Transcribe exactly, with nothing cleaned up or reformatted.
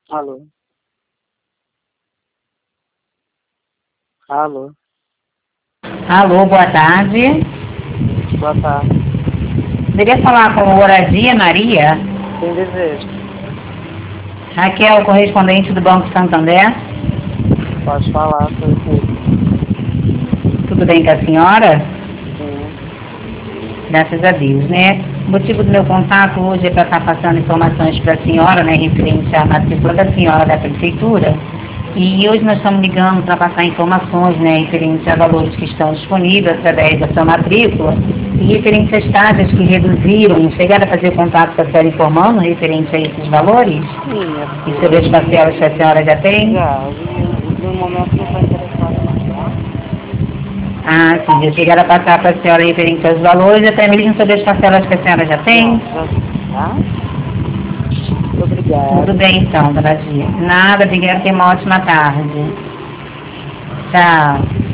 Alô? Alô? Alô, boa tarde. Boa tarde. Queria falar com Moradia Maria. Quem deseja? Raquel, correspondente do Banco Santander. Pode falar, sou eu. Tudo bem com a senhora? Sim. Graças a Deus, né? O motivo do meu contato hoje é para estar passando informações para a senhora, né, referente à matrícula da senhora da Prefeitura. E hoje nós estamos ligando para passar informações, né, referentes a valores que estão disponíveis através da sua matrícula e referente às taxas que reduziram. Chegaram a fazer contato com a senhora informando referente a esses valores? Sim, minha E filha. sobre as parcelas que a senhora já tem? Já, e no momento não estou interessada não, tá? Ah, sim, já chegaram a passar para a senhora referente aos valores, até mesmo sobre as parcelas que a senhora já tem? Já, já sim, tá? Muito Tudo obrigada. bem então, dona Gia. Nada, obrigada, tenha uma ótima tarde. Tchau.